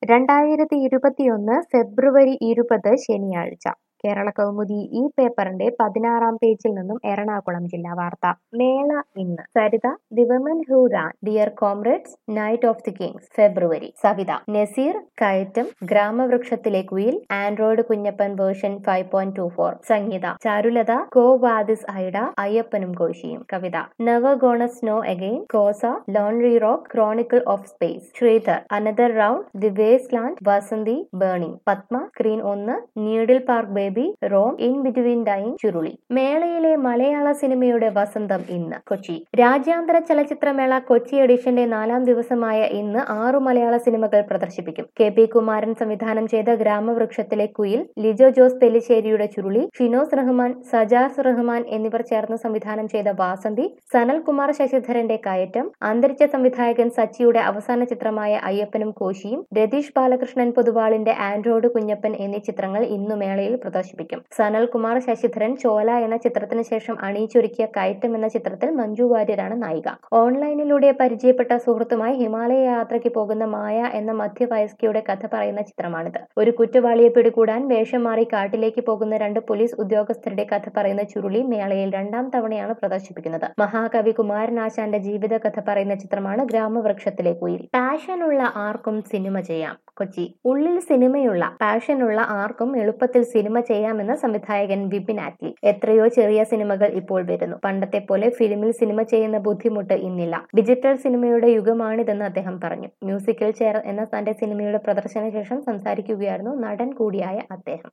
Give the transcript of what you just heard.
2021 ഫെബ്രുവരി 20 ശനിയാഴ്ച. കേരളകൗമുദി ഈ പേപ്പറിന്റെ 16-ാം പേജിൽ നിന്നും എറണാകുളം ജില്ലാ വാർത്ത. മേള ഇന്ന്. Saritha the women who ran dear comrades night of the kings February. Savitha Nasir Kayattam ഗ്രാമവൃക്ഷത്തിലെ Kuyil Android Kunjappan version 5.24. Sangeetha Charulata Quo Vadis Aida അയ്യപ്പനും കോശിയും. Kavitha never gonna snow again കോസ lonely rock chronicle of space. Sreedhar another round the waste land Vasanthi burning. Padma screen 1 needle park baby Rome in between dying Churuli. മേളയിലെ മലയാള സിനിമയുടെ വസന്തം ഇന്ന്. കൊച്ചി രാജ്യാന്തര ചലച്ചിത്രമേള കൊച്ചി എഡിഷന്റെ 4-ാം ദിവസമായ ഇന്ന് 6 മലയാള സിനിമകൾ പ്രദർശിപ്പിക്കും. KP കുമാരൻ സംവിധാനം ചെയ്ത ഗ്രാമവൃക്ഷത്തിലെ കുയിൽ, ലിജോ ജോസ് പെല്ലിശ്ശേരിയുടെ ചുരുളി, ഷിനോസ് റഹ്മാൻ, സജാസ് റഹ്മാൻ എന്നിവർ ചേർന്ന് സംവിധാനം ചെയ്ത വാസന്തി, സനൽകുമാർ ശശിധരന്റെ കയറ്റം, അന്തരിച്ച സംവിധായകൻ സച്ചിയുടെ അവസാന ചിത്രമായ അയ്യപ്പനും കോശിയും, രതീഷ് ബാലകൃഷ്ണൻ പൊതുവാളിന്റെ ആൻഡ്രോയിഡ് കുഞ്ഞപ്പൻ എന്നീ ചിത്രങ്ങൾ ഇന്നു മേളയിൽ പ്രദർശിപ്പിക്കും. സനൽകുമാർ ശശിധരൻ ചോല എന്ന ചിത്രത്തിന് ശേഷം അണിയിച്ചൊരുക്കിയ കയറ്റം എന്ന ചിത്രത്തിൽ മഞ്ജു വാര്യരാണ് നായിക. ഓൺലൈനിലൂടെ പരിചയപ്പെട്ട സുഹൃത്തുമായി ഹിമാലയ യാത്രയ്ക്ക് പോകുന്ന മായ എന്ന മധ്യവയസ്കയുടെ കഥ പറയുന്ന ചിത്രമാണിത്. ഒരു കുറ്റവാളിയെ പിടികൂടാൻ വേഷം മാറി കാട്ടിലേക്ക് പോകുന്ന 2 പോലീസ് ഉദ്യോഗസ്ഥരുടെ കഥ പറയുന്ന ചുരുളി മേളയിൽ 2-ാം തവണയാണ് പ്രദർശിപ്പിക്കുന്നത്. മഹാകവി കുമാരനാശാന്റെ ജീവിത കഥ പറയുന്ന ചിത്രമാണ് ഗ്രാമവൃക്ഷത്തിലെ കുയിൽ. പാഷനുള്ള ആർക്കും സിനിമ ചെയ്യാം. കൊച്ചി ഉള്ളിൽ സിനിമയുള്ള പാഷനുള്ള ആർക്കും എളുപ്പത്തിൽ സിനിമ ചെയ്യാമെന്ന് സംവിധായകൻ വിപിൻ ആറ്റ്ലി. എത്രയോ ചെറിയ സിനിമകൾ ഇപ്പോൾ വരുന്നു. പണ്ടത്തെ പോലെ ഫിലിമിൽ സിനിമ ചെയ്യുന്ന ബുദ്ധിമുട്ട് ഇന്നില്ല. ഡിജിറ്റൽ സിനിമയുടെ യുഗമാണിതെന്ന് അദ്ദേഹം പറഞ്ഞു. മ്യൂസിക്കൽ ചെയർ എന്ന തന്റെ സിനിമയുടെ പ്രദർശന ശേഷം സംസാരിക്കുകയായിരുന്നു നടൻ കൂടിയായ അദ്ദേഹം.